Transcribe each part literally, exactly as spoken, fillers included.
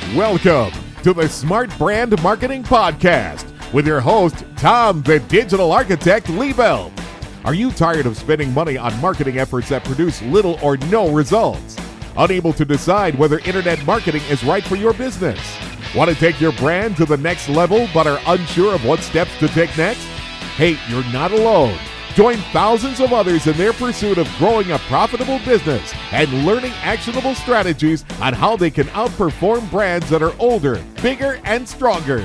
Welcome to the Smart Brand Marketing Podcast with your host, Tom, the Digital Architect Liebelt. Are you tired of spending money on marketing efforts that produce little or no results? Unable to decide whether internet marketing is right for your business? Want to take your brand to the next level but are unsure of what steps to take next? Hey, you're not alone. Join thousands of others in their pursuit of growing a profitable business and learning actionable strategies on how they can outperform brands that are older, bigger, and stronger.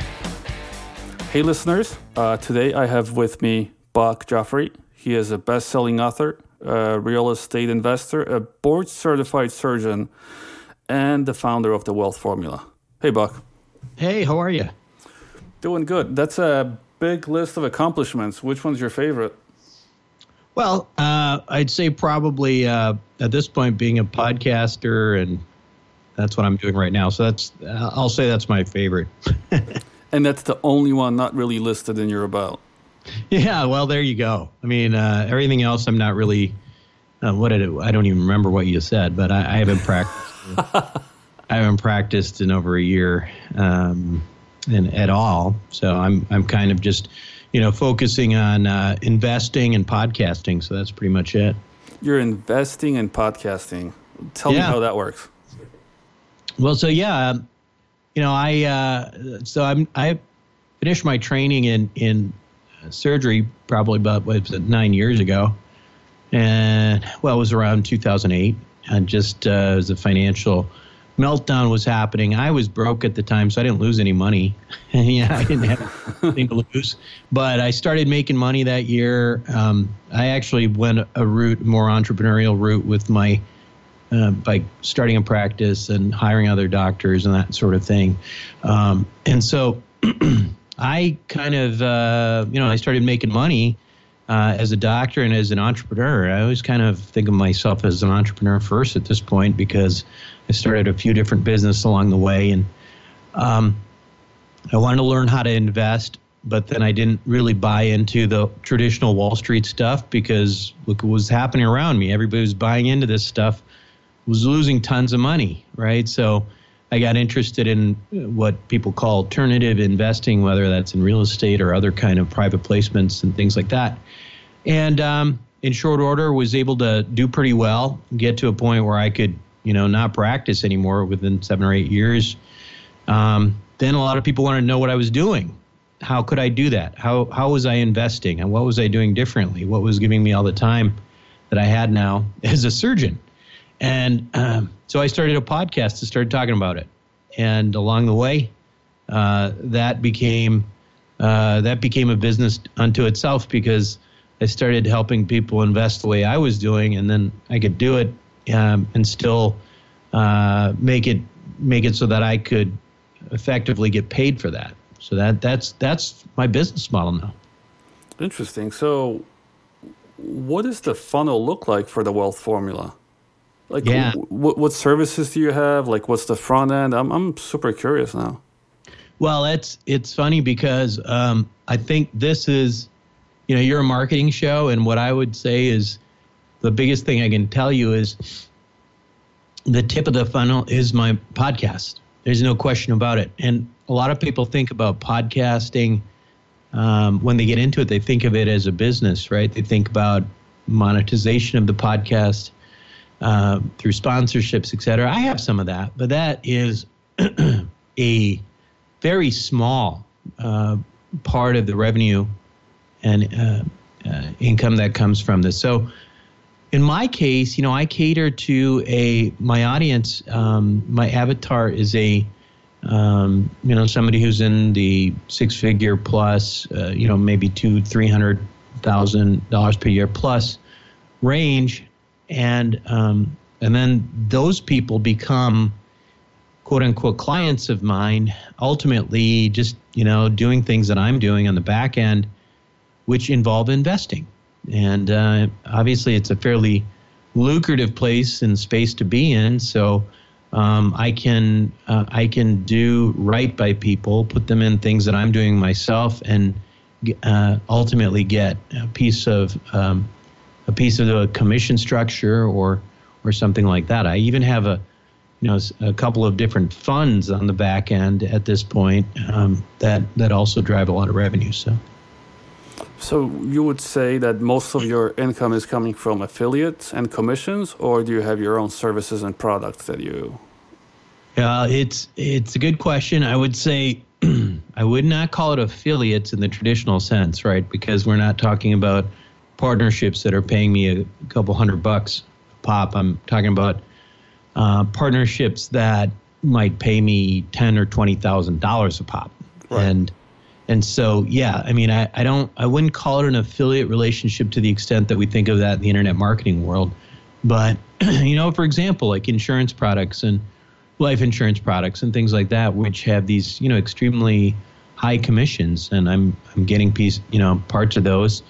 Hey listeners, uh, today I have with me Buck Joffrey. He is a best-selling author, a real estate investor, a board-certified surgeon, and the founder of the Wealth Formula. Hey Buck. Hey, how are you? Doing good. That's a big list of accomplishments. Which one's your favorite? Well, uh, I'd say probably uh, at this point being a podcaster, and that's what I'm doing right now. So that's uh, I'll say that's my favorite. And that's the only one not really listed in your about. Yeah, well, there you go. I mean, uh, everything else I'm not really. Uh, what did it? I don't even remember what you said, but I, I haven't practiced. I haven't practiced in over a year, um, and at all. So I'm I'm kind of just. You know, focusing on uh, investing and podcasting. So that's pretty much it. You're investing in podcasting. Tell yeah. me how that works. Well, so yeah, um, you know, I uh, so I'm I finished my training in in surgery probably about what was it, nine years ago, and well, it was around two thousand eight, and just uh, as a financial meltdown was happening. I was broke at the time, so I didn't lose any money. yeah, I didn't have anything to lose. But I started making money that year. Um, I actually went a route, more entrepreneurial route with my, uh, by starting a practice and hiring other doctors and that sort of thing. Um, and so I kind of, uh, you know, I started making money uh, as a doctor and as an entrepreneur. I always kind of think of myself as an entrepreneur first at this point because I started a few different businesses along the way, and um, I wanted to learn how to invest, but then I didn't really buy into the traditional Wall Street stuff because look what was happening around me. Everybody was buying into this stuff, was losing tons of money, right? So I got interested in what people call alternative investing, whether that's in real estate or other kind of private placements and things like that. And um, in short order, was able to do pretty well, get to a point where I could you know, not practice anymore within seven or eight years. Um, then a lot of people wanted to know what I was doing. How could I do that? How how was I investing? And what was I doing differently? What was giving me all the time that I had now as a surgeon? And um, so I started a podcast to start talking about it. And along the way, uh, that became uh, that became a business unto itself because I started helping people invest the way I was doing, and then I could do it Um, and still uh, make it make it so that I could effectively get paid for that. So that that's that's my business model now. Interesting. So, what does the funnel look like for the Wealth Formula? Like, yeah. what what services do you have? Like, what's the front end? I'm I'm super curious now. Well, it's it's funny because um, I think this is, you know, you're a marketing show, and what I would say is. The biggest thing I can tell you is the tip of the funnel is my podcast. There's no question about it. And a lot of people think about podcasting um, when they get into it, they think of it as a business, right? They think about monetization of the podcast uh, through sponsorships, et cetera. I have some of that, but that is a very small uh, part of the revenue and uh, uh, income that comes from this. So in my case, you know, I cater to a my audience. Um, my avatar is a, um, you know, somebody who's in the six-figure plus, uh, you know, maybe two, three hundred thousand dollars per year plus range, and um, and then those people become quote unquote clients of mine. Ultimately, just you know, doing things that I'm doing on the back end, which involve investing. And uh, obviously, it's a fairly lucrative place and space to be in. So um, I can uh, I can do right by people, put them in things that I'm doing myself, and uh, ultimately get a piece of um, a piece of the commission structure or or something like that. I even have a you know, a couple of different funds on the back end at this point um, that that also drive a lot of revenue. So, so you would say that most of your income is coming from affiliates and commissions, or do you have your own services and products that you? Uh, it's it's a good question. I would say I would not call it affiliates in the traditional sense, right? Because we're not talking about partnerships that are paying me a couple hundred bucks a pop. I'm talking about uh, partnerships that might pay me ten or twenty thousand dollars a pop, right. and and so yeah, I mean, I, I don't I wouldn't call it an affiliate relationship to the extent that we think of that in the internet marketing world, but you know, for example, like insurance products and life insurance products and things like that, which have these, you know, extremely high commissions, and I'm I'm getting piece, you know, parts of those.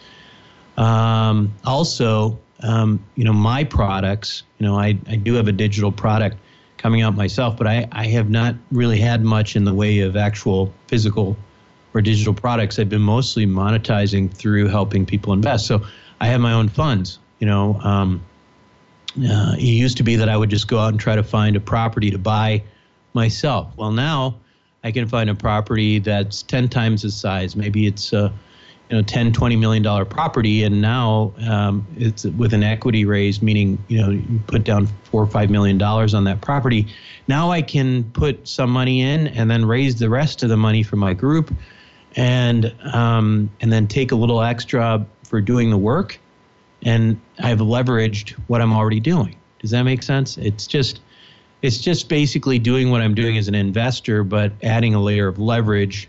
Um, also, um, you know, my products, you know, I, I do have a digital product coming out myself, but I, I have not really had much in the way of actual physical or digital products. I've been mostly monetizing through helping people invest. So I have my own funds, you know. Um, Uh, it used to be that I would just go out and try to find a property to buy myself. Well, now I can find a property that's ten times the size. Maybe it's a you know ten, twenty million dollar property, and now um, it's with an equity raise, meaning you know you put down four or five million dollars on that property. Now I can put some money in and then raise the rest of the money from my group, and um, and then take a little extra for doing the work. And I've leveraged what I'm already doing. Does that make sense? It's just, it's just basically doing what I'm doing as an investor, but adding a layer of leverage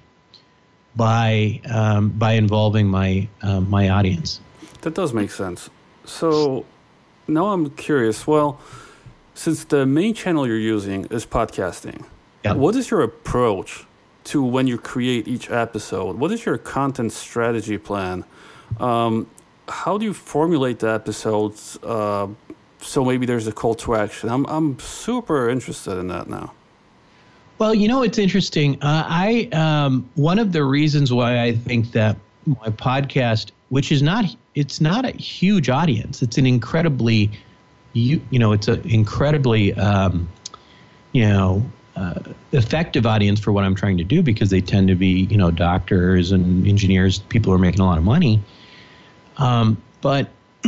by um, by involving my um, my audience. That does make sense. So now I'm curious. Well, since the main channel you're using is podcasting, yep. What is your approach to when you create each episode? What is your content strategy plan? Um, How do you formulate the episodes uh, so maybe there's a call to action? I'm I'm super interested in that now. Well, you know, it's interesting. Uh, I um, one of the reasons why I think that my podcast, which is not, it's not a huge audience. It's an incredibly, you, you know, it's an incredibly, um, you know, uh, effective audience for what I'm trying to do, because they tend to be, you know, doctors and engineers, people who are making a lot of money. Um, but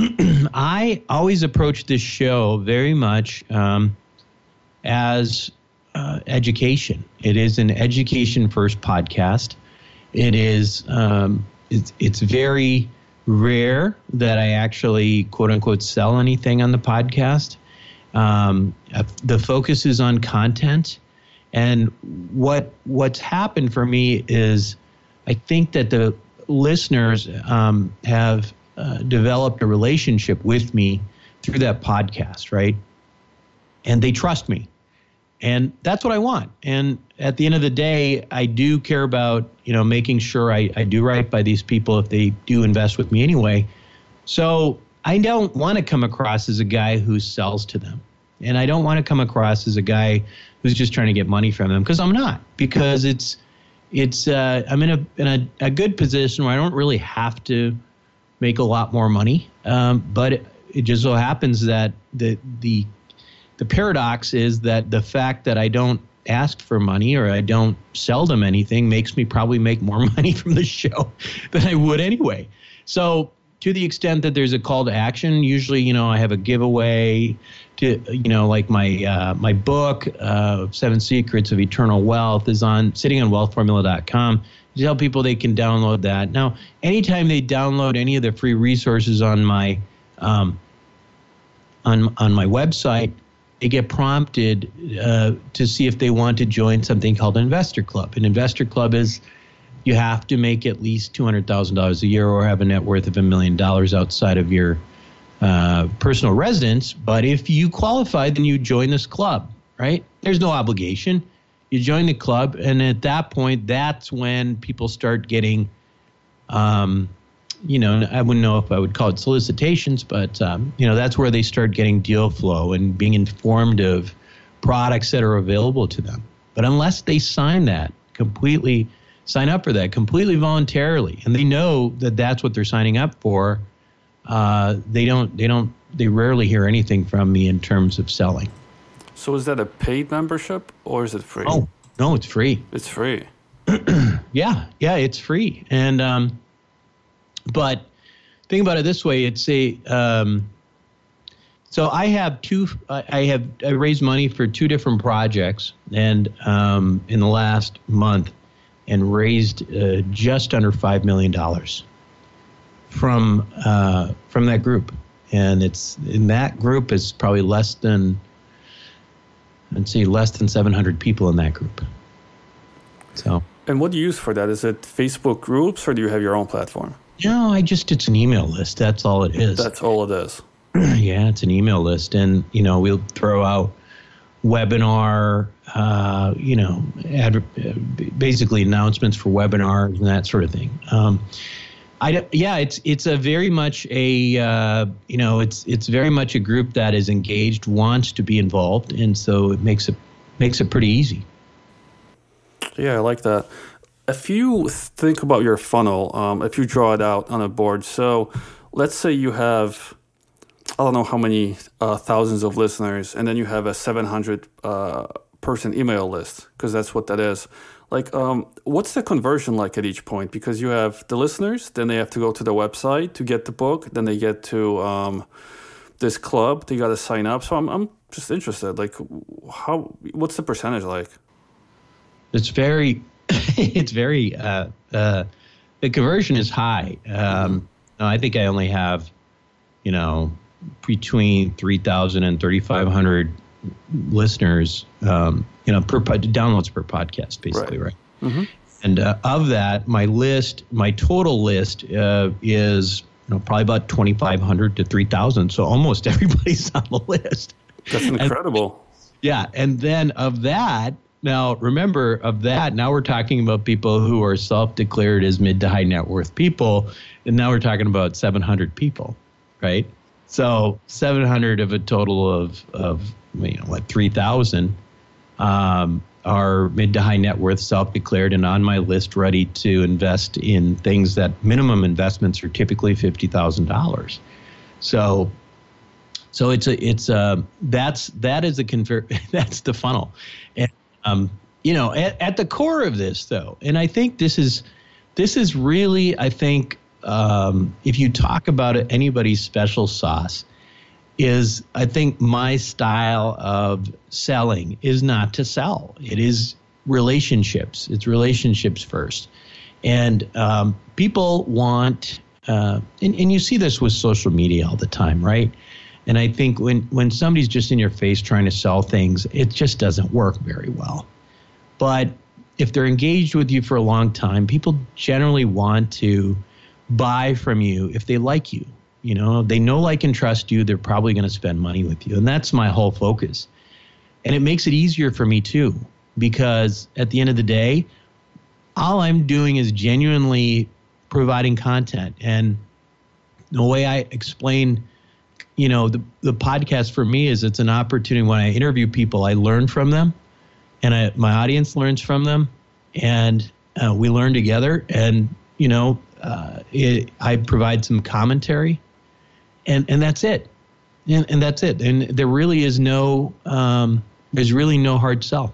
I always approach this show very much um, as uh, education. It is an education-first podcast. It is um, it's, it's very rare that I actually quote-unquote sell anything on the podcast. Um, the focus is on content, and what what's happened for me is I think that the listeners um, have uh, developed a relationship with me through that podcast, right? And they trust me. And that's what I want. And at the end of the day, I do care about, you know, making sure I, I do right by these people if they do invest with me anyway. So I don't want to come across as a guy who sells to them. And I don't want to come across as a guy who's just trying to get money from them, because I'm not. Because it's It's uh, I'm in a in a, a good position where I don't really have to make a lot more money, um, but it, it just so happens that the the the paradox is that the fact that I don't ask for money or I don't sell them anything makes me probably make more money from the show than I would anyway. So to the extent that there's a call to action, usually, you know, I have a giveaway to, you know, like my uh, my book, uh, Seven Secrets of Eternal Wealth, is on sitting on wealth formula dot com. You tell people they can download that. Now, anytime they download any of the free resources on my um, on on my website, they get prompted uh, to see if they want to join something called Investor Club. An Investor Club is you have to make at least two hundred thousand dollars a year or have a net worth of a million dollars outside of your uh, personal residence. But if you qualify, then you join this club, right? There's no obligation. You join the club, and at that point, that's when people start getting, um, you know, I wouldn't know if I would call it solicitations, but, um, you know, that's where they start getting deal flow and being informed of products that are available to them. But unless they sign that completely, sign up for that completely voluntarily, and they know that that's what they're signing up for, uh, they don't, they don't, they rarely hear anything from me in terms of selling. So is that a paid membership or is it free? Oh, no, it's free. It's free. Yeah, yeah, it's free. And um, but think about it this way: it's a um, so I have two. I have I raised money for two different projects, and um, in the last month, and raised uh, just under five million dollars from uh, from that group. And it's in that group is probably less than, let's see, less than seven hundred people in that group. So. And what do you use for that? Is it Facebook groups or do you have your own platform? No, I just, it's an email list. That's all it is. That's all it is. Yeah, it's an email list. And, you know, we'll throw out webinar, uh, you know, ad, basically announcements for webinars and that sort of thing. Um, I, yeah, it's it's a very much a, uh, you know, it's it's very much a group that is engaged, wants to be involved. And so it makes it makes it pretty easy. Yeah, I like that. If you think about your funnel, um, if you draw it out on a board, so let's say you have, I don't know how many uh, thousands of listeners, and then you have a seven hundred uh, person email list, because that's what that is. Like, um, what's the conversion like at each point? Because you have the listeners, then they have to go to the website to get the book, then they get to um, this club, they got to sign up. So I'm I'm just interested, like, how, what's the percentage like? It's very, it's very, uh, uh, the conversion is high. Um, no, I think I only have, you know, between three thousand and thirty-five hundred listeners, um, you know, per downloads per podcast, basically, right? right? Mm-hmm. And uh, of that, my list, my total list uh, is, you know, probably about twenty-five hundred to three thousand. So almost everybody's on the list. That's incredible. And, yeah. And then of that, now, remember, of that, now we're talking about people who are self-declared as mid to high net worth people, and now we're talking about seven hundred people, right? So seven hundred of a total of, of you know, what, three thousand um, are mid to high net worth, self-declared, and on my list ready to invest in things that minimum investments are typically fifty thousand dollars. So so it's a, it's a, that's, that is a convert, that's the funnel. And, Um, you know, at, at the core of this, though, and I think this is this is really, I think, um, if you talk about it, anybody's special sauce is, I think, my style of selling is not to sell. It is relationships. It's relationships first. And um, people want, uh, and, and you see this with social media all the time, right? And I think when, when somebody's just in your face trying to sell things, it just doesn't work very well. But if they're engaged with you for a long time, people generally want to buy from you if they like you. You know, they know, like, and trust you. They're probably going to spend money with you. And that's my whole focus. And it makes it easier for me, too, because at the end of the day, all I'm doing is genuinely providing content. And the way I explain, you know, the, the podcast for me is it's an opportunity. When I interview people, I learn from them, and I, my audience learns from them, and uh, we learn together. And, you know, uh, it, I provide some commentary, and, and that's it. And, and that's it. And there really is no, um, there's really no hard sell.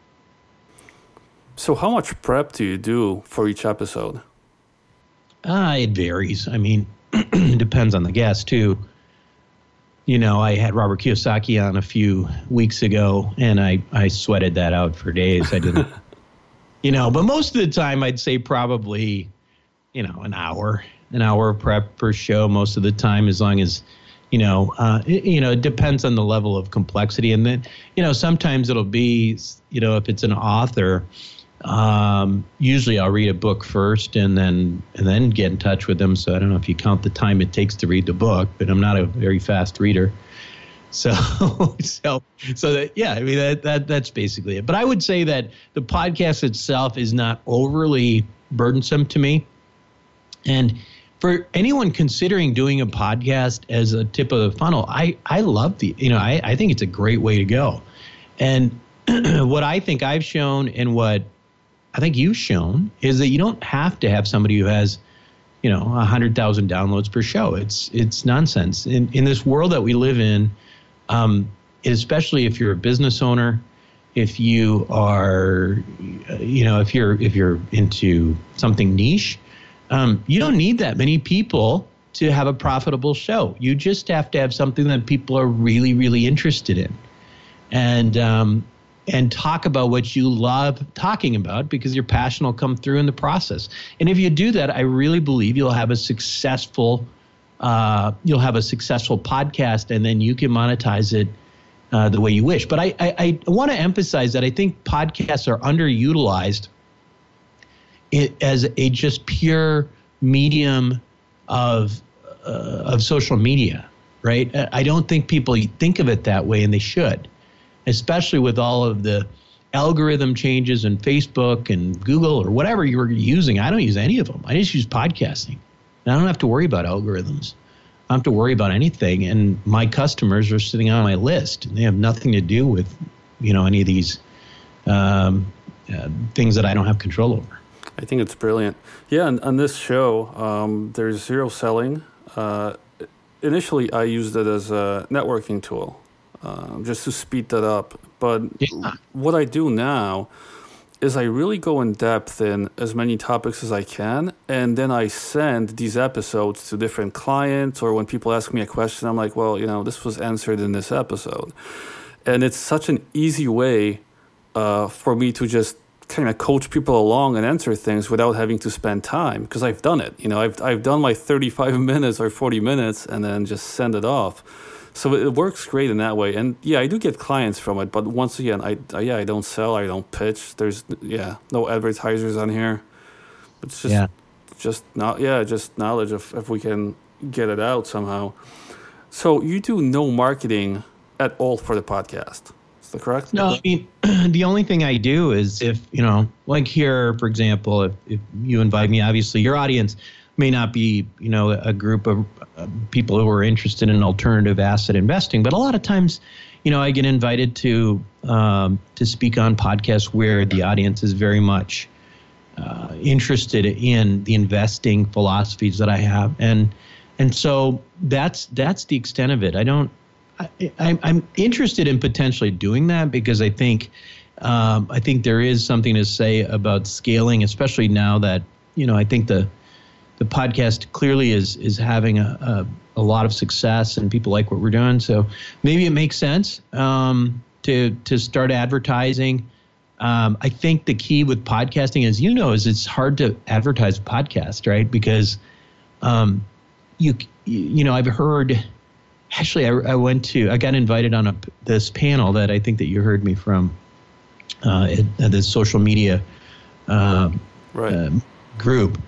So how much prep do you do for each episode? Uh, it varies. I mean, it depends on the guest, too. You know, I had Robert Kiyosaki on a few weeks ago, and I, I sweated that out for days. I didn't, you know, but most of the time I'd say probably, you know, an hour, an hour of prep per show most of the time, as long as, you know, uh, it, you know, it depends on the level of complexity. And then, you know, sometimes it'll be, you know, if it's an author, um, usually I'll read a book first and then and then get in touch with them. So I don't know if you count the time it takes to read the book, but I'm not a very fast reader. So so so that yeah, I mean that that that's basically it. But I would say that the podcast itself is not overly burdensome to me. And for anyone considering doing a podcast as a tip of the funnel, I I love the you know I I think it's a great way to go. And what I think I've shown and what I think you've shown is that you don't have to have somebody who has, you know, one hundred thousand downloads per show. It's it's nonsense. In in this world that we live in, um, especially if you're a business owner, if you are, you know, if you're if you're into something niche, um, you don't need that many people to have a profitable show. You just have to have something that people are really, really interested in, and um, and talk about what you love talking about, because your passion will come through in the process. And if you do that, I really believe you'll have a successful uh, you'll have a successful podcast, and then you can monetize it uh, the way you wish. But I I, I want to emphasize that I think podcasts are underutilized it, as a just pure medium of uh, of social media, right? I don't think people think of it that way, and they should, especially with all of the algorithm changes in Facebook and Google or whatever you're using. I don't use any of them. I just use podcasting. And I don't have to worry about algorithms. I don't have to worry about anything. And my customers are sitting on my list, and they have nothing to do with, you know, any of these um, uh, things that I don't have control over. I think it's brilliant. Yeah, on, on this show, um, there's zero selling. Uh, initially, I used it as a networking tool, uh, just to speed that up. But yeah. What I do now is I really go in depth in as many topics as I can, and then I send these episodes to different clients, or when people ask me a question, I'm like, well, you know, this was answered in this episode. And it's such an easy way uh, for me to just kind of coach people along and answer things without having to spend time, because I've done it. You know, I've I've done my thirty-five minutes or forty minutes and then just send it off. So it works great in that way. And yeah, I do get clients from it, but once again, I, I yeah, I don't sell, I don't pitch. There's yeah, no advertisers on here. It's just yeah. just not yeah, just knowledge of if we can get it out somehow. So you do no marketing at all for the podcast. Is that correct? No, I mean, the only thing I do is if, you know, like here, for example, if, if you invite me, obviously your audience may not be, you know, a group of uh, people who are interested in alternative asset investing, but a lot of times, you know, I get invited to um, to speak on podcasts where the audience is very much uh, interested in the investing philosophies that I have, and and so that's that's the extent of it. I don't. I, I'm interested in potentially doing that because I think um, I think there is something to say about scaling, especially now that, you know, I think the the podcast clearly is is having a, a, a lot of success and people like what we're doing. So maybe it makes sense um, to to start advertising. Um, I think the key with podcasting, as you know, is it's hard to advertise a podcast, right? Because um, you you know, I've heard. Actually, I, I went to, I got invited on a, this panel that I think that you heard me from, uh, at, at this social media um, right. uh, group.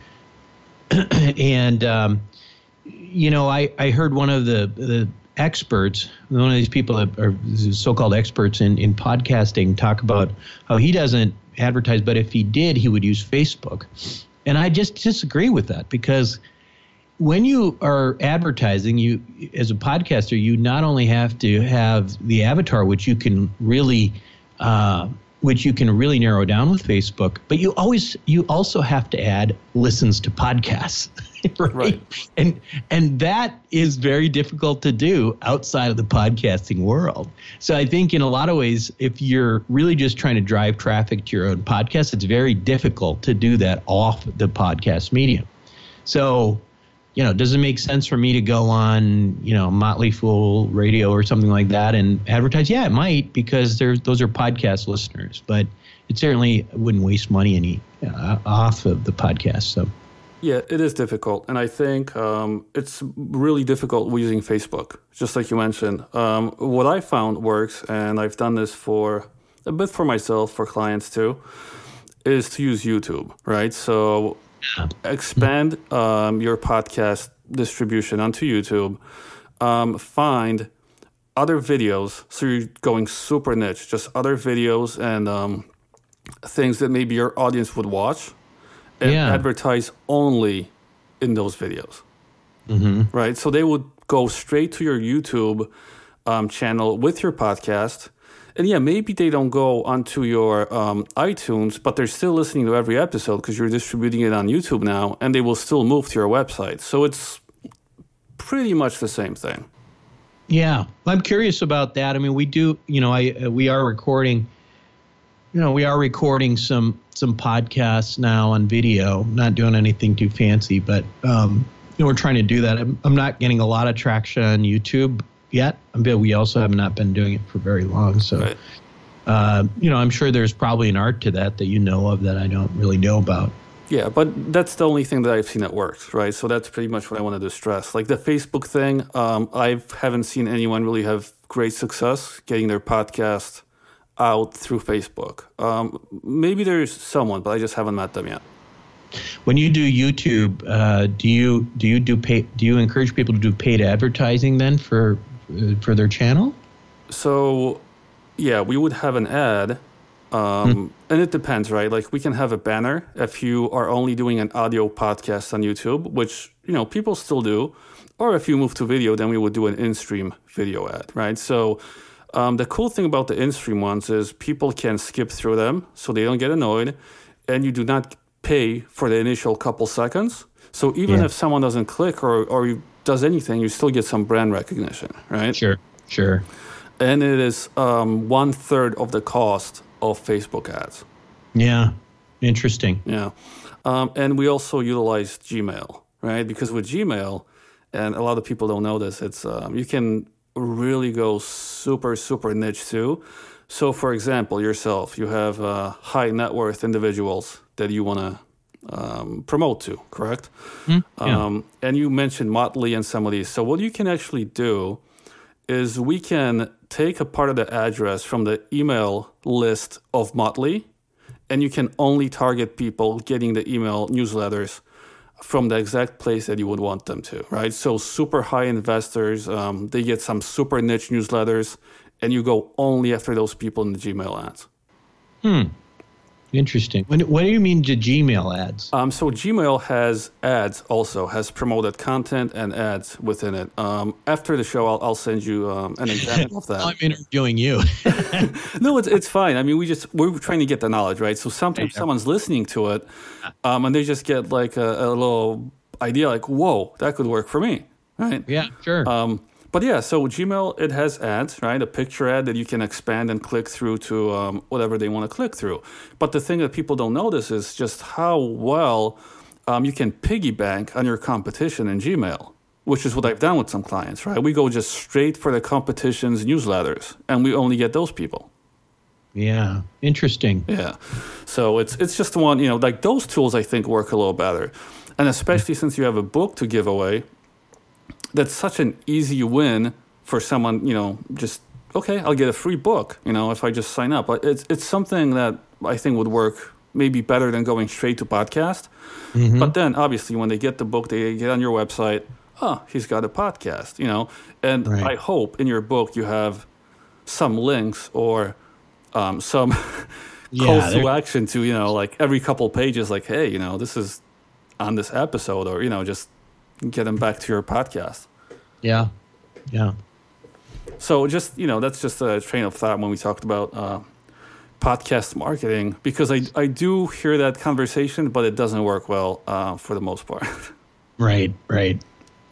and, um, you know, I, I heard one of the, the experts, one of these people that are so-called experts in, in podcasting, talk about how he doesn't advertise, but if he did, he would use Facebook. And I just disagree with that, because when you are advertising, you as a podcaster, you not only have to have the avatar, which you can really, uh, which you can really narrow down with Facebook, but you always you also have to add listens to podcasts, right? right? And and that is very difficult to do outside of the podcasting world. So I think in a lot of ways, if you're really just trying to drive traffic to your own podcast, it's very difficult to do that off the podcast medium. So, you know, does it make sense for me to go on, you know, Motley Fool radio or something like that and advertise? Yeah, it might, because there's those are podcast listeners, but it certainly wouldn't waste money any uh, off of the podcast. So, yeah, it is difficult, and I think um, it's really difficult using Facebook, just like you mentioned. Um, what I found works, and I've done this for a bit for myself, for clients too, is to use YouTube, right? So. Expand um, your podcast distribution onto YouTube. Um, find other videos. So you're going super niche, just other videos and um, things that maybe your audience would watch, and yeah. advertise only in those videos. Mm-hmm. Right? So they would go straight to your YouTube um, channel with your podcast. And yeah, maybe they don't go onto your um, iTunes, but they're still listening to every episode because you're distributing it on YouTube now, and they will still move to your website. So it's pretty much the same thing. Yeah, I'm curious about that. I mean, we do, you know, I uh, we are recording, you know, we are recording some some podcasts now on video. Not doing anything too fancy, but um, you know, we're trying to do that. I'm, I'm not getting a lot of traction on YouTube yet, but we also have not been doing it for very long. So, Right. uh, you know, I'm sure there's probably an art to that that you know of that I don't really know about. Yeah, but that's the only thing that I've seen that works, right? So that's pretty much what I wanted to stress. Like the Facebook thing, um, I haven't seen anyone really have great success getting their podcast out through Facebook. Um, maybe there's someone, but I just haven't met them yet. When you do YouTube, uh, do you do you do pay, do you encourage people to do paid advertising then for uh, for their channel? So, yeah, we would have an ad. Um, hmm. And it depends, right? Like we can have a banner if you are only doing an audio podcast on YouTube, which, you know, people still do. Or if you move to video, then we would do an in-stream video ad, right? So um, the cool thing about the in-stream ones is people can skip through them so they don't get annoyed. And you do not pay for the initial couple seconds. So even Yeah. if someone doesn't click or, or does anything, you still get some brand recognition, right? Sure, sure. And it is um, one third of the cost of Facebook ads. Yeah, interesting. Yeah. Um, and we also utilize Gmail, right? Because with Gmail, and a lot of people don't know this, it's um, you can really go super, super niche too. So for example, yourself, you have uh, high net worth individuals that you want to um, promote to, correct? Mm, yeah. Um, and you mentioned Motley and some of these. So what you can actually do is we can take a part of the address from the email list of Motley, and you can only target people getting the email newsletters from the exact place that you would want them to, right? So super high investors, um, they get some super niche newsletters, and you go only after those people in the Gmail ads. Hmm. Interesting. When, what do you mean the Gmail ads? Um, so Gmail has ads also, has promoted content and ads within it. Um, after the show, I'll, I'll send you um, an example of that. I'm interviewing you. No, it's it's fine. I mean, we just, we're trying to get the knowledge, right? So sometimes Yeah. someone's listening to it um, and they just get like a, a little idea like, whoa, that could work for me, right? Yeah, sure. Um, But yeah, so Gmail, it has ads, right? A picture ad that you can expand and click through to um, whatever they want to click through. But the thing that people don't notice is just how well um, you can piggyback on your competition in Gmail, which is what I've done with some clients, right? We go just straight for the competition's newsletters, and we only get those people. Yeah, interesting. Yeah. So it's it's just one, you know, like those tools I think work a little better. And especially since you have a book to give away, that's such an easy win for someone, you know, just, okay, I'll get a free book, you know, if I just sign up. But it's it's something that I think would work maybe better than going straight to podcast. Mm-hmm. But then obviously when they get the book, they get on your website, oh, he's got a podcast, you know. And right. I hope in your book you have some links or um, some yeah, calls to action to, you know, like every couple pages, like, hey, you know, this is on this episode, or, you know, just get them back to your podcast. Yeah, yeah. So just, you know, that's just a train of thought when we talked about uh, podcast marketing, because I, I do hear that conversation, but it doesn't work well uh, for the most part. Right, right.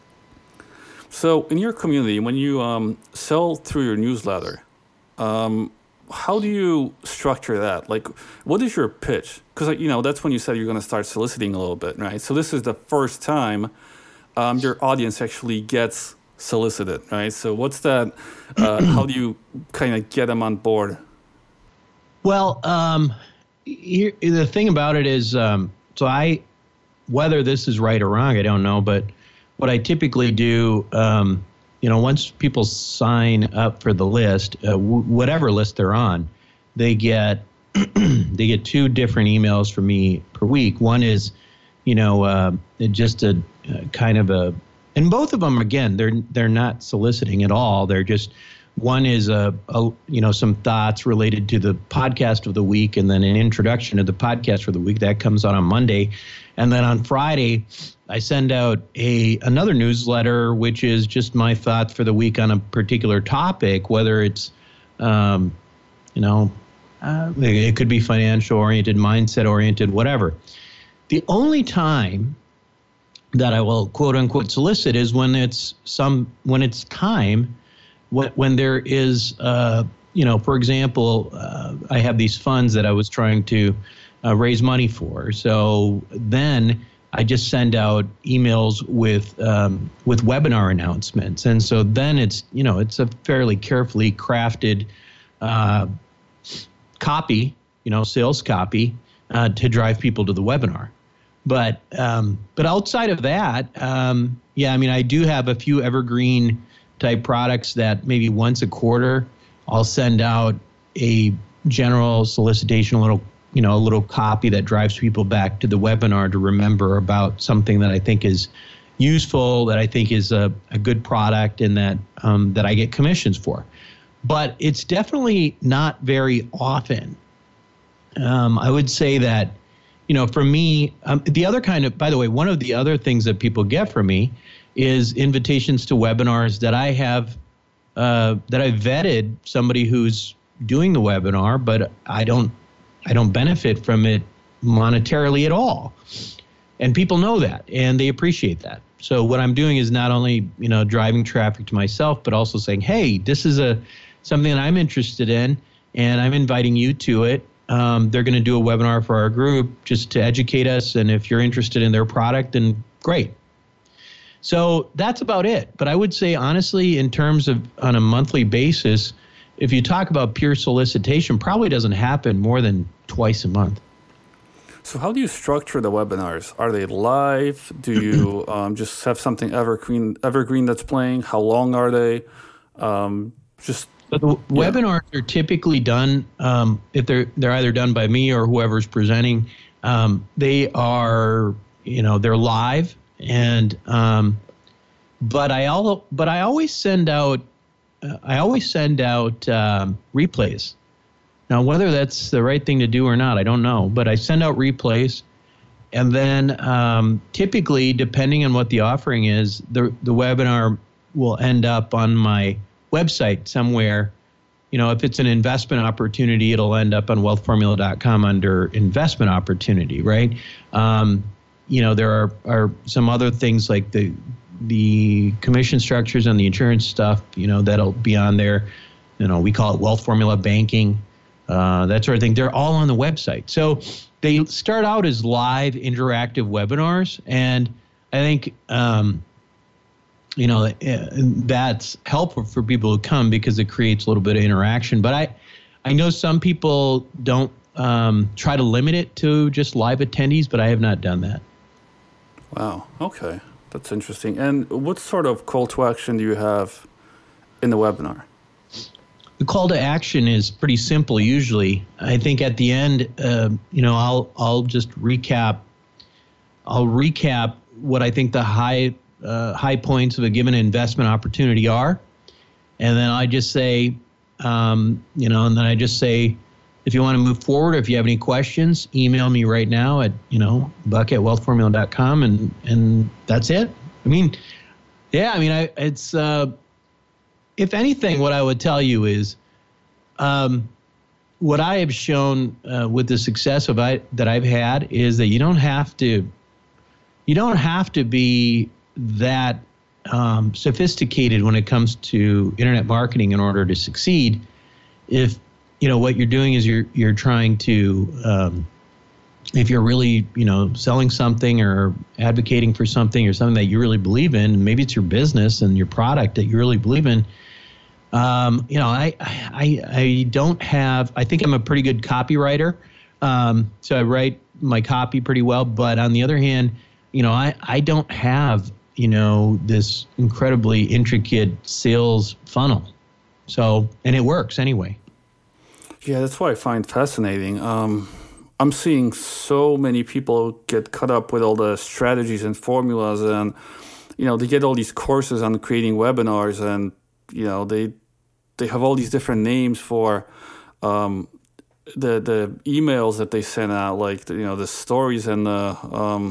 So in your community, when you um, sell through your newsletter, um, how do you structure that? Like, what is your pitch? Because, you know, that's when you said you're going to start soliciting a little bit, right? So this is the first time um, your audience actually gets solicited, right? So what's that? Uh, how do you kind of get them on board? Well, um, here, the thing about it is, um, so I, whether this is right or wrong, I don't know, but what I typically do, um, you know, once people sign up for the list, uh, w- whatever list they're on, they get they get two different emails from me per week. One is, you know, uh, just a uh, kind of a, and both of them, again, they're they're not soliciting at all. They're just, one is a, a you know, some thoughts related to the podcast of the week, and then an introduction to the podcast for the week that comes out on Monday, and then on Friday, I send out a another newsletter, which is just my thoughts for the week on a particular topic, whether it's, um, you know, uh, it could be financial oriented, mindset oriented, whatever. The only time that I will quote unquote solicit is when it's some when it's time when, when there is, uh, you know, for example, uh, I have these funds that I was trying to uh, raise money for. So then I just send out emails with um, with webinar announcements, and so then it's you know it's a fairly carefully crafted uh, copy, you know, sales copy uh, to drive people to the webinar. But um, but outside of that, um, yeah, I mean, I do have a few evergreen type products that maybe once a quarter I'll send out a general solicitation, a little you know, a little copy that drives people back to the webinar to remember about something that I think is useful, that I think is a, a good product, and that um, that I get commissions for. But it's definitely not very often. Um, I would say that, you know, for me, um, the other kind of, by the way, one of the other things that people get from me is invitations to webinars that I have, uh, that I vetted somebody who's doing the webinar, but I don't, I don't benefit from it monetarily at all. And people know that, and they appreciate that. So what I'm doing is not only, you know, driving traffic to myself, but also saying, hey, this is a something that I'm interested in, and I'm inviting you to it. Um, they're going to do a webinar for our group just to educate us, and if you're interested in their product, then great. So that's about it. But I would say, honestly, in terms of on a monthly basis, if you talk about pure solicitation, probably doesn't happen more than twice a month. So how do you structure the webinars? Are they live? Do you um, just have something evergreen, evergreen that's playing? How long are they? Um, just but the yeah. Webinars are typically done um, if they're they're either done by me or whoever's presenting. Um, they are you know they're live, and um, but I al- but I always send out uh, I always send out um, replays. Now, whether that's the right thing to do or not, I don't know. But I send out replays, and then um, typically, depending on what the offering is, the the webinar will end up on my website somewhere. You know, if it's an investment opportunity, it'll end up on wealth formula dot com under investment opportunity, right? Um, you know, there are, are some other things like the the commission structures and the insurance stuff, you know, that'll be on there. You know, we call it Wealth Formula Banking. Uh, that sort of thing. They're all on the website. So they start out as live interactive webinars. And I think, um, you know, that's helpful for people who come because it creates a little bit of interaction. But I, I know some people don't um, try to limit it to just live attendees, but I have not done that. Wow. Okay. That's interesting. And what sort of call to action do you have in the webinar? The call to action is pretty simple usually. I think at the end, uh, you know, I'll I'll just recap. I'll recap what I think the high uh, high points of a given investment opportunity are, and then I just say, um, you know, and then I just say, if you want to move forward, if you have any questions, email me right now at you know buck at wealth formula dot com, and and that's it. I mean, yeah, I mean, I it's. Uh, If anything, what I would tell you is um, what I have shown uh, with the success of I, that I've had is that you don't have to you don't have to be that um, sophisticated when it comes to internet marketing in order to succeed. If you know what you're doing is you're you're trying to um, if you're really you know selling something or advocating for something or something that you really believe in, maybe it's your business and your product that you really believe in. Um, you know, I, I, I don't have, I think I'm a pretty good copywriter. Um, so I write my copy pretty well, but on the other hand, you know, I, I don't have, you know, this incredibly intricate sales funnel. So, and it works anyway. Yeah, that's what I find fascinating. Um, I'm seeing so many people get caught up with all the strategies and formulas, and, you know, they get all these courses on creating webinars, and you know, they they have all these different names for um, the the emails that they send out, like the, you know the stories and the um,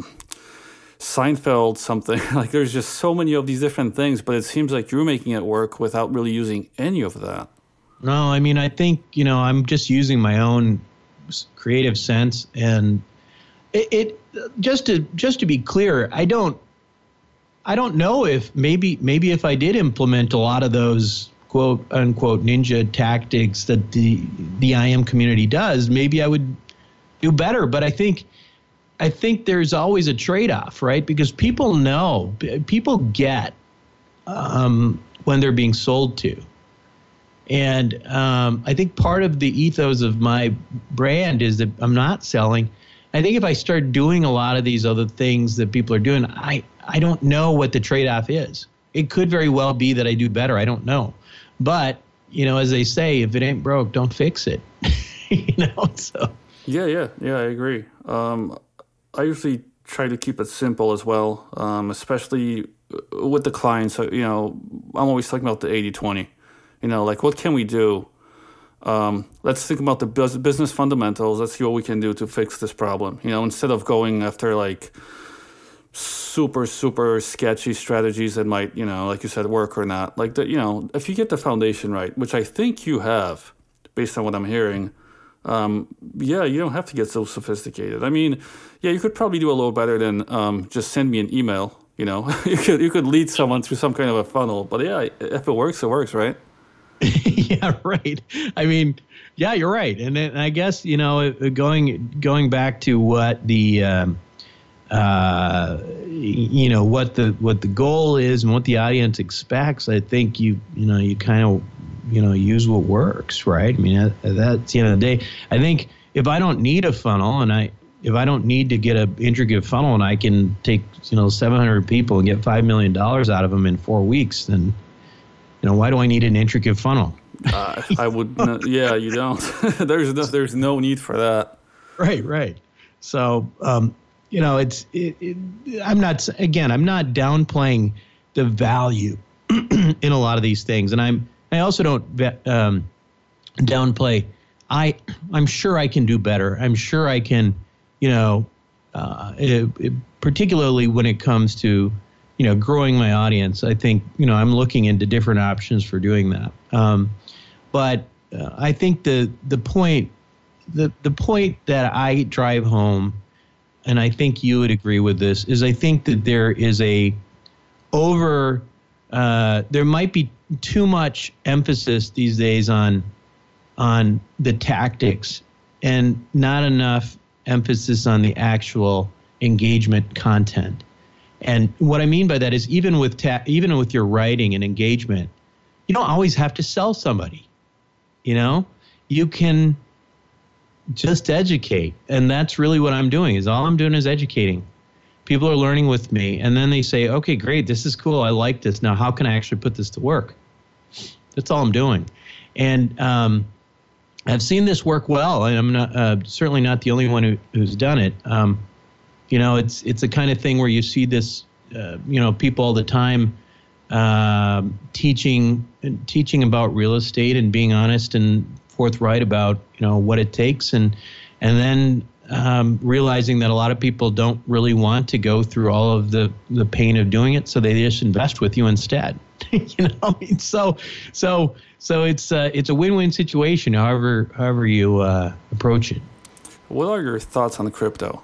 Seinfeld something. Like there's just so many of these different things, but it seems like you're making it work without really using any of that. No, I mean I think you know I'm just using my own creative sense, and it, it just to just to be clear, I don't. I don't know if maybe maybe if I did implement a lot of those quote unquote ninja tactics that the the I M community does, maybe I would do better. But I think I think there's always a trade-off, right? Because people know, people get um, when they're being sold to. And um, I think part of the ethos of my brand is that I'm not selling. I think if I start doing a lot of these other things that people are doing, I, I don't know what the trade-off is. It could very well be that I do better. I don't know. But, you know, as they say, if it ain't broke, don't fix it. you know, so. Yeah, yeah, yeah, I agree. Um, I usually try to keep it simple as well, um, especially with the clients. You know, I'm always talking about the eighty twenty. You know, like, what can we do? Um, let's think about the business fundamentals. Let's see what we can do to fix this problem. You know, instead of going after, like, super, super sketchy strategies that might, you know, like you said, work or not. Like, the, you know, if you get the foundation right, which I think you have, based on what I'm hearing, um, yeah, you don't have to get so sophisticated. I mean, yeah, you could probably do a little better than um, just send me an email. You know, you could you could lead someone through some kind of a funnel. But yeah, if it works, it works, right? Yeah, right. I mean, yeah, you're right. And, and I guess, you know, going going back to what the, um, uh, you know, what the what the goal is and what the audience expects, I think you, you know, you kind of, you know, use what works, right? I mean, that, that's the end of the day. I think if I don't need a funnel and I, if I don't need to get an intricate funnel and I can take, you know, seven hundred people and get five million dollars out of them in four weeks, then, you know, why do I need an intricate funnel? uh, I would, no, yeah, you don't. there's no, there's no need for that. Right, right. So, um, you know, it's, it, it, I'm not, again, I'm not downplaying the value in a lot of these things. And I'm, I also don't um, downplay, I, I'm sure I can do better. I'm sure I can, you know, uh, it, it, particularly when it comes to, you know, growing my audience. I think, you know, I'm looking into different options for doing that. Um, but uh, I think the the point, the the point that I drive home, and I think you would agree with this, is I think that there is a over, uh, there might be too much emphasis these days on on the tactics and not enough emphasis on the actual engagement content. And what I mean by that is even with ta- even with your writing and engagement, you don't always have to sell somebody. You know, you can just educate. And that's really what I'm doing, is all I'm doing is educating. People are learning with me. And then they say, okay, great, this is cool. I like this. Now, how can I actually put this to work? That's all I'm doing. And um, I've seen this work well. And I'm not uh, certainly not the only one who, who's done it. Um, You know, it's it's a kind of thing where you see this, uh, you know, people all the time uh, teaching teaching about real estate and being honest and forthright about, you know, what it takes, and and then um, realizing that a lot of people don't really want to go through all of the, the pain of doing it, so they just invest with you instead. you know, I mean, so so so it's uh, it's a win-win situation, however however you uh, approach it. What are your thoughts on crypto?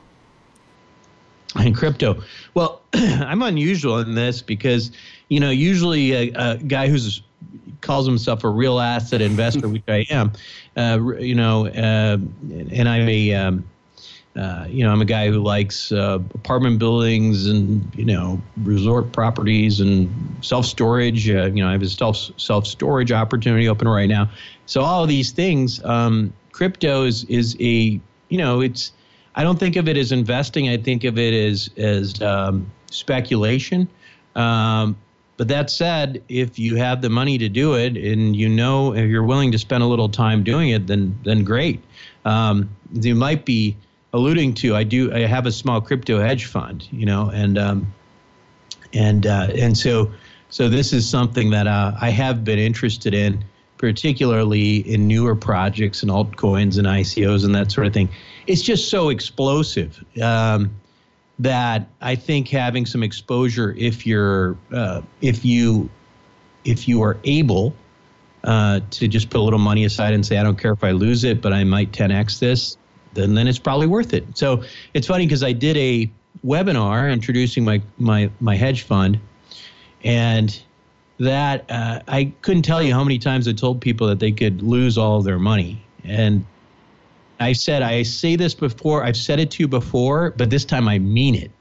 And crypto. Well, I'm unusual in this because, you know, usually a, a guy who's calls himself a real asset investor, which I am, uh, you know, uh, and I'm a, um, uh, you know, I'm a guy who likes uh, apartment buildings and, you know, resort properties and self-storage. Uh, you know, I have a self self-storage opportunity open right now. So all of these things, um, crypto is, is a, you know, it's, I don't think of it as investing. I think of it as as um, speculation. Um, but that said, if you have the money to do it, and you know if you're willing to spend a little time doing it, then then great. Um, you might be alluding to. I do. I have a small crypto hedge fund, you know, and um, and uh, and so so this is something that uh, I have been interested in, particularly in newer projects and altcoins and I C Os and that sort of thing. It's just so explosive um, that I think having some exposure, if you're, uh, if you, if you are able uh, to just put a little money aside and say, I don't care if I lose it, but I might ten X this, then then it's probably worth it. So it's funny because I did a webinar introducing my my my hedge fund, and that uh, I couldn't tell you how many times I told people that they could lose all of their money. And I said, I say this before, I've said it to you before, but this time I mean it.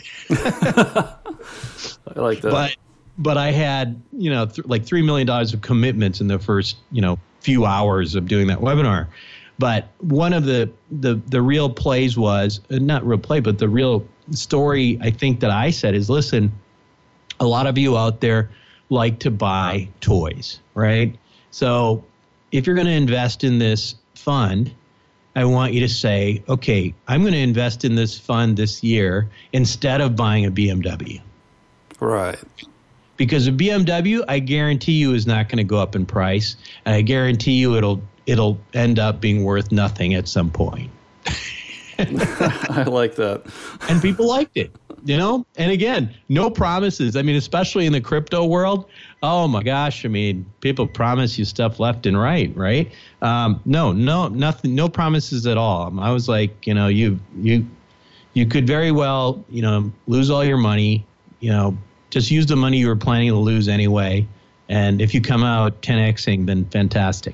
I like that. But but I had, you know, th- like three million dollars of commitments in the first, you know, few hours of doing that webinar. But one of the, the, the real plays was, uh, not real play, but the real story I think that I said is, listen, a lot of you out there like to buy toys, right? So if you're going to invest in this fund, I want you to say, okay, I'm going to invest in this fund this year instead of buying a B M W. Right. Because a B M W, I guarantee you, is not going to go up in price, and I guarantee you it'll it'll end up being worth nothing at some point. I like that. And people liked it, you know? And again, no promises. I mean, especially in the crypto world, oh my gosh, I mean, people promise you stuff left and right, right? Um, no, no, nothing, no promises at all. I was like, you know, you you you could very well, you know, lose all your money, you know, just use the money you were planning to lose anyway. And if you come out ten Xing, then fantastic.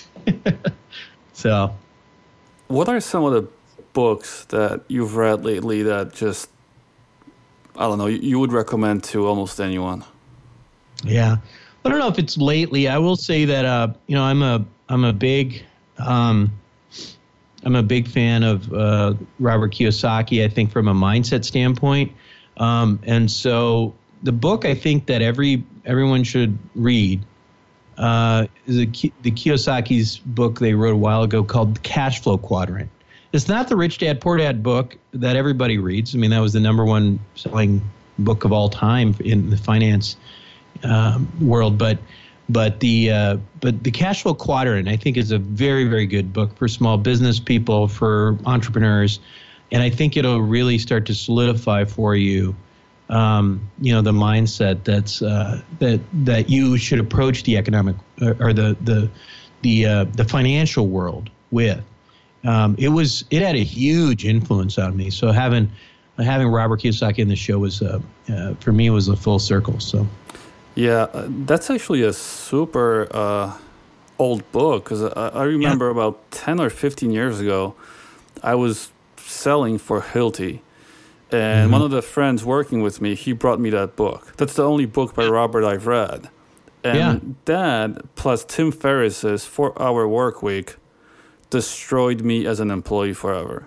So, what are some of the books that you've read lately that just, I don't know, you, you would recommend to almost anyone? Yeah, I don't know if it's lately. I will say that uh, you know, I'm a I'm a big um, I'm a big fan of uh, Robert Kiyosaki. I think from a mindset standpoint, um, and so the book I think that every everyone should read uh, is a, the Kiyosaki's book they wrote a while ago called Cash Flow Quadrant. It's not the Rich Dad Poor Dad book that everybody reads. I mean, that was the number one selling book of all time in the finance um, world. But but the uh, but the Cash Flow Quadrant, I think, is a very, very good book for small business people, for entrepreneurs. And I think it'll really start to solidify for you, um, you know, the mindset that's uh, that that you should approach the economic uh, or the the the uh, the financial world with. Um, it was it had a huge influence on me. So having having Robert Kiyosaki in the show was uh, uh, for me was a full circle. So yeah, uh, that's actually a super uh, old book, because I, I remember yeah. about ten or fifteen years ago, I was selling for Hilti, and mm-hmm. one of the friends working with me, he brought me that book. That's the only book by Robert I've read, and yeah. that plus Tim Ferriss's four hour work week destroyed me as an employee forever.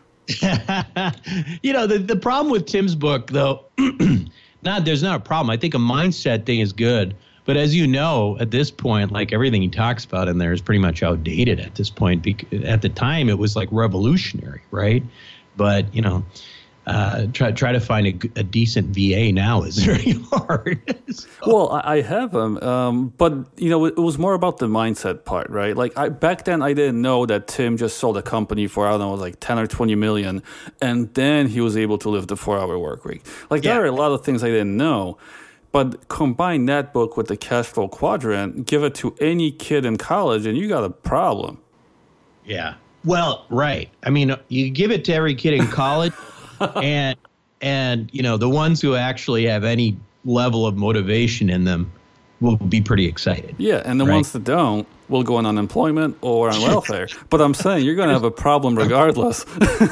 You know, the, the problem with Tim's book, though, not there's not a problem. I think a mindset thing is good. But as you know, at this point, like everything he talks about in there is pretty much outdated at this point. Because at the time, it was like revolutionary, right? But, you know, uh, try try to find a, a decent V A now is very hard. So. Well, I, I have them, um, but you know, it, it was more about the mindset part, right? Like I, back then, I didn't know that Tim just sold a company for I don't know, like ten or twenty million, and then he was able to live the four-hour work week. Like there yeah. are a lot of things I didn't know, but combine that book with the Cash Flow Quadrant, give it to any kid in college, and you got a problem. Yeah. Well, right. I mean, you give it to every kid in college. and and you know the ones who actually have any level of motivation in them will be pretty excited. Yeah, and the right? ones that don't will go on unemployment or on welfare. But I'm saying you're going to have a problem regardless.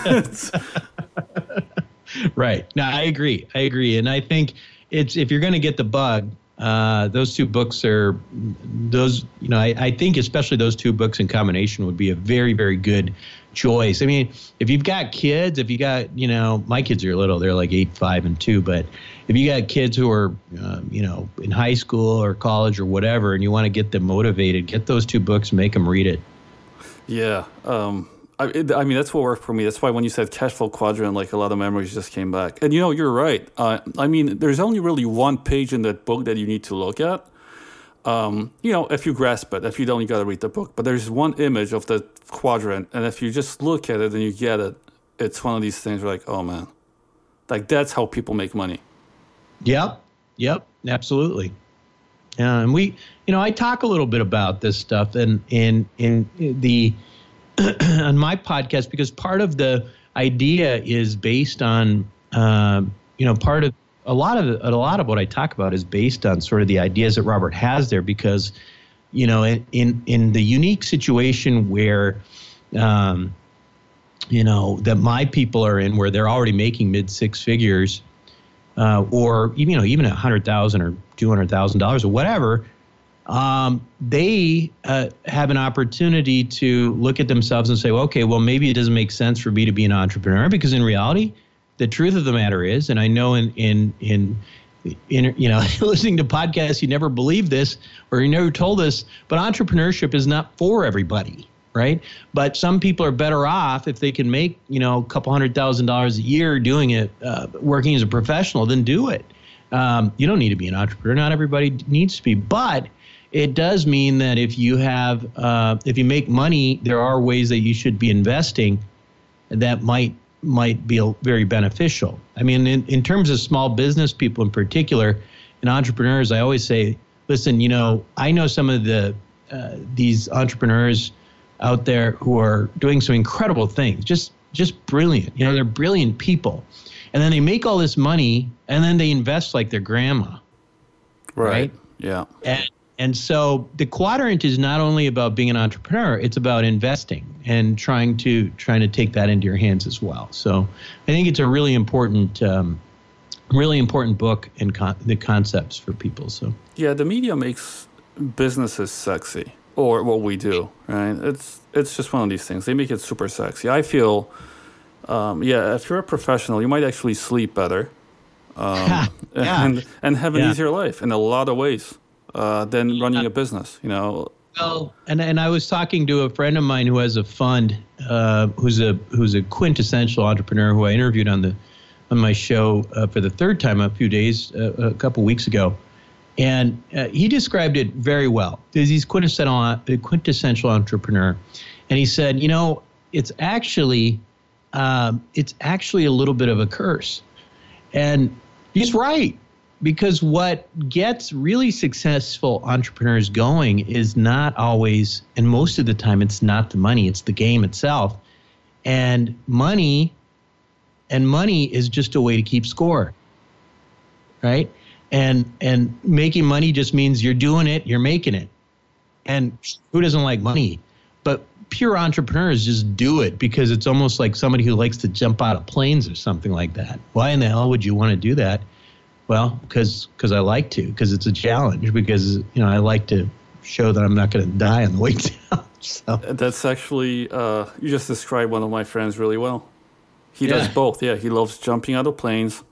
Right. No, I agree. I agree, and I think it's if you're going to get the bug, uh, those two books are those. You know, I, I think especially those two books in combination would be a very, very good choice. I mean, if you've got kids, if you got, you know, my kids are little, they're like eight, five, and two. But if you got kids who are, um, you know, in high school or college or whatever, and you want to get them motivated, get those two books, and make them read it. Yeah. Um, I, it, I mean, that's what worked for me. That's why when you said Cash Flow Quadrant, like a lot of memories just came back. And, you know, you're right. Uh, I mean, there's only really one page in that book that you need to look at. Um, you know, if you grasp it, if you don't, you got to read the book. But there's one image of the quadrant, and if you just look at it and you get it, it's one of these things where like, oh man, like that's how people make money. Yep, yep, absolutely. Yeah, and we, you know, I talk a little bit about this stuff in in in the on my podcast because part of the idea is based on, uh, you know, part of a lot of a lot of what I talk about is based on sort of the ideas that Robert has there, because, you know, in in, in the unique situation where, um, you know, that my people are in, where they're already making mid six figures, uh, or even, you know, even a hundred thousand or two hundred thousand dollars or whatever, um, they uh, have an opportunity to look at themselves and say, well, okay, well, maybe it doesn't make sense for me to be an entrepreneur, because in reality, the truth of the matter is, and I know in in in, in you know, listening to podcasts, you never believe this or you never told this, but entrepreneurship is not for everybody, right? But some people are better off if they can make, you know, a couple hundred thousand dollars a year doing it, uh, working as a professional, then do it. Um, you don't need to be an entrepreneur. Not everybody needs to be, but it does mean that if you have, uh, if you make money, there are ways that you should be investing that might might be very beneficial. I mean, in, in terms of small business people in particular, and entrepreneurs, I always say, listen, you know, I know some of the uh, these entrepreneurs out there who are doing some incredible things, just just brilliant. You know, they're brilliant people, and then they make all this money, and then they invest like their grandma, right? right? Yeah. And and so the quadrant is not only about being an entrepreneur; it's about investing and trying to trying to take that into your hands as well. So I think it's a really important, um, really important book and con- the concepts for people. So yeah, the media makes businesses sexy, or what we do, right? It's it's just one of these things. They make it super sexy. I feel, um, yeah, if you're a professional, you might actually sleep better, um, yeah. and and have an yeah. easier life in a lot of ways uh, than running a business. You know. Well, and and I was talking to a friend of mine who has a fund, uh, who's a who's a quintessential entrepreneur who I interviewed on the on my show uh, for the third time a few days uh, a couple weeks ago, and uh, he described it very well. He's quintessential quintessential entrepreneur, and he said, you know, it's actually um, it's actually a little bit of a curse, and he's right. Because what gets really successful entrepreneurs going is not always, and most of the time, it's not the money, it's the game itself. And money, and money is just a way to keep score, right? And and making money just means you're doing it, you're making it. And who doesn't like money? But pure entrepreneurs just do it because it's almost like somebody who likes to jump out of planes or something like that. Why in the hell would you want to do that? Well, because because I like to, because it's a challenge, because, you know, I like to show that I'm not going to die on the way down. So. That's actually, uh, you just described one of my friends really well. He yeah. does both. Yeah, he loves jumping out of planes,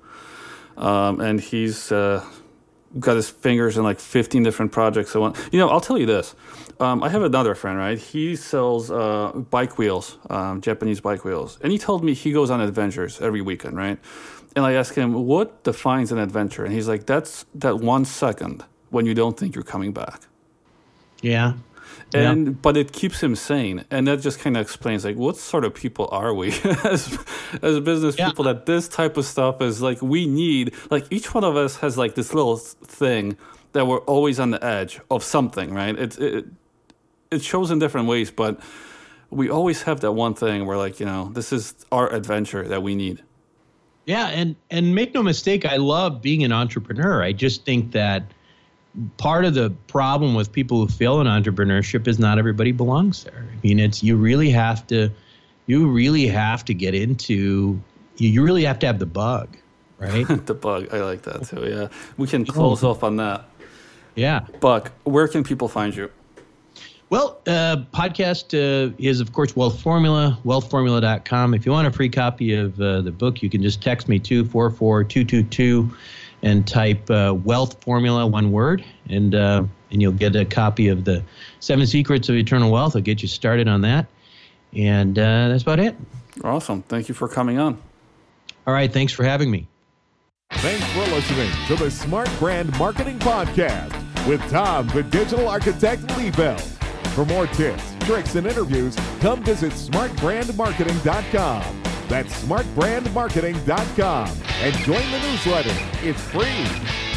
um, and he's uh, got his fingers in like fifteen different projects at once. You know, I'll tell you this. Um, I have another friend, right? He sells uh, bike wheels, um, Japanese bike wheels. And he told me he goes on adventures every weekend, right? And I asked him, what defines an adventure? And he's like, that's that one second when you don't think you're coming back. Yeah. And yeah. But it keeps him sane. And that just kind of explains, like, what sort of people are we as, as business yeah. people, that this type of stuff is like, we need, like, each one of us has like this little thing that we're always on the edge of something, right? It, it, it shows in different ways, but we always have that one thing where, like, you know, this is our adventure that we need. Yeah, and, and make no mistake, I love being an entrepreneur. I just think that part of the problem with people who fail in entrepreneurship is not everybody belongs there. I mean, it's you really have to, you really have to get into, you, you really have to have the bug, right? The bug, I like that too. Yeah, we can close oh. off on that. Yeah, Buck, where can people find you? Well, uh, podcast uh, is, of course, Wealth Formula, wealth formula dot com. If you want a free copy of uh, the book, you can just text me two four four, two two two and type uh, Wealth Formula, one word, and uh, and you'll get a copy of the Seven Secrets of Eternal Wealth. I'll get you started on that. And uh, that's about it. Awesome. Thank you for coming on. All right. Thanks for having me. Thanks for listening to the Smart Brand Marketing Podcast with Tom, the Digital Architect Liebelt. For more tips, tricks, and interviews, come visit smart brand marketing dot com. That's smart brand marketing dot com. And join the newsletter. It's free.